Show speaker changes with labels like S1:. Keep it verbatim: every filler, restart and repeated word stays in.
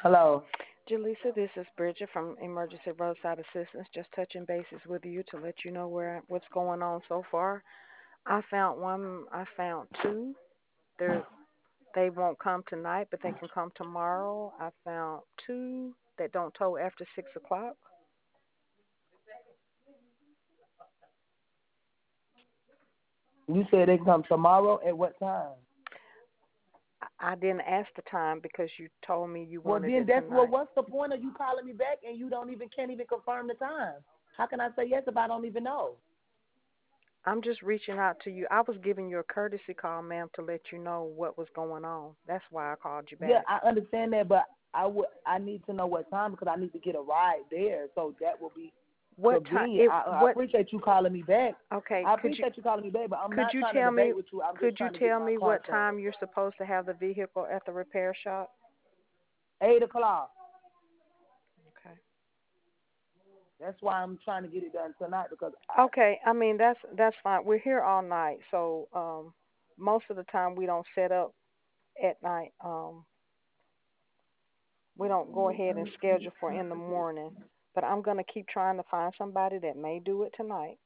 S1: Hello.
S2: Jaleesa, this is Bridget from Emergency Roadside Assistance. Just touching bases with you to let you know where what's going on so far. I found one. I found two. They're they won't come tonight, but they can come tomorrow. I found two that don't tow after six o'clock.
S1: You said they come tomorrow at what time?
S2: I I didn't ask the time because you told me you
S1: Well,
S2: wanted
S1: then
S2: it
S1: that's well.
S2: tonight.
S1: What's the point of you calling me back and you don't even can't even confirm the time? How can I say yes if I don't even know?
S2: I'm just reaching out to you. I was giving you a courtesy call, ma'am, to let you know what was going on. That's why I called you
S1: Yeah,
S2: back.
S1: I understand that, but I would I need to know what time because I need to get a ride there, so that will be
S2: What time?
S1: convenient.
S2: It
S1: I, I
S2: what?
S1: appreciate you calling me back.
S2: Okay,
S1: I
S2: could you
S1: appreciate you calling me back, but I'm
S2: Could
S1: not
S2: you
S1: trying to
S2: tell me
S1: debate with you. I'm just
S2: could you
S1: trying to get
S2: tell
S1: my
S2: me
S1: car
S2: what time
S1: serviced.
S2: you're supposed to have the vehicle at the repair shop?
S1: Eight o'clock.
S2: Okay.
S1: That's why I'm trying to get it done tonight because I,
S2: Okay, I mean that's that's fine. We're here all night, so um most of the time we don't set up at night. Um we don't go ahead and schedule for in the morning. But I'm gonna keep trying to find somebody that may do it tonight.